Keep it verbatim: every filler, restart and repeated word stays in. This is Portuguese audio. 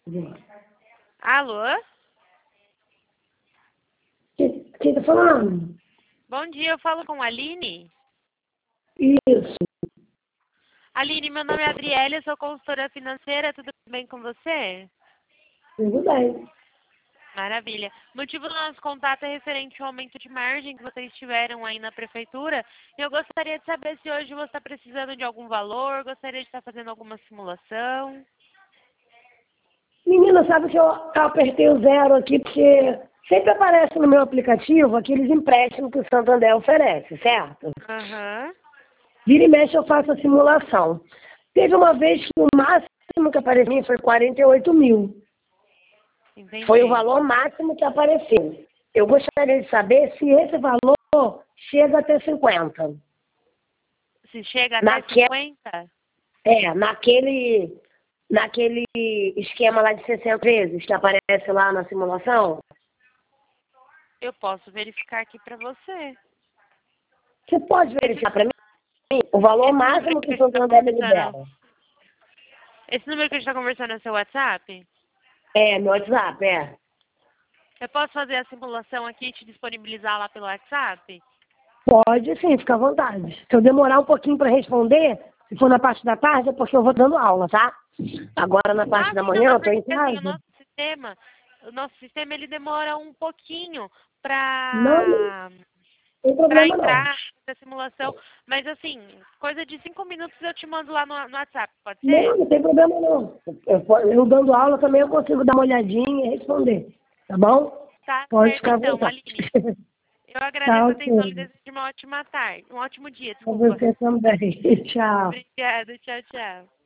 Alô? Quem quem tá falando? Bom dia, eu falo com a Aline. Isso, Aline, meu nome é Adriele, eu sou consultora financeira, tudo bem com você? tudo bem. Maravilha. O motivo do nosso contato é referente ao aumento de margem que vocês tiveram aí na prefeitura. E eu gostaria de saber se hoje você está precisando de algum valor, gostaria de estar fazendo alguma simulação. Menina, sabe que eu apertei o zero aqui porque sempre aparece no meu aplicativo aqueles empréstimos que o Santander oferece, certo? Aham. Vira e mexe eu faço a simulação. Teve uma vez que o máximo que apareceu foi quarenta e oito mil. Entendi. Foi o valor máximo que apareceu. Eu gostaria de saber se esse valor chega até cinquenta. Se chega até Naquela, cinquenta? é, naquele, naquele esquema lá de sessenta vezes que aparece lá na simulação. Eu posso verificar aqui para você. Você pode verificar para mim o valor Esse número máximo que que a o gente está Santander me libera? conversando, esse número que a gente está conversando é o seu WhatsApp? É, meu WhatsApp, é. Eu posso fazer a simulação aqui e te disponibilizar lá pelo WhatsApp? Pode sim, fica à vontade. Se eu demorar um pouquinho para responder, se for na parte da tarde, é porque eu vou dando aula, tá? Agora na parte Ah, da sim, não, manhã, é eu tô em porque assim, o casa. nosso sistema, o nosso sistema ele demora um pouquinho Não, não para tem para problema não. entrar na simulação, mas assim, coisa de cinco minutos eu te mando lá no, no WhatsApp, pode Não, ser? não tem problema não. Eu, eu dando aula também eu consigo dar uma olhadinha e responder. Tá bom? Tá Pode certo ficar à então, vontade. Aline. Eu Tá, agradeço a atenção e ok. desejo uma ótima tarde, um ótimo dia, Pra desculpa. você também. Tchau. Obrigada, tchau, tchau.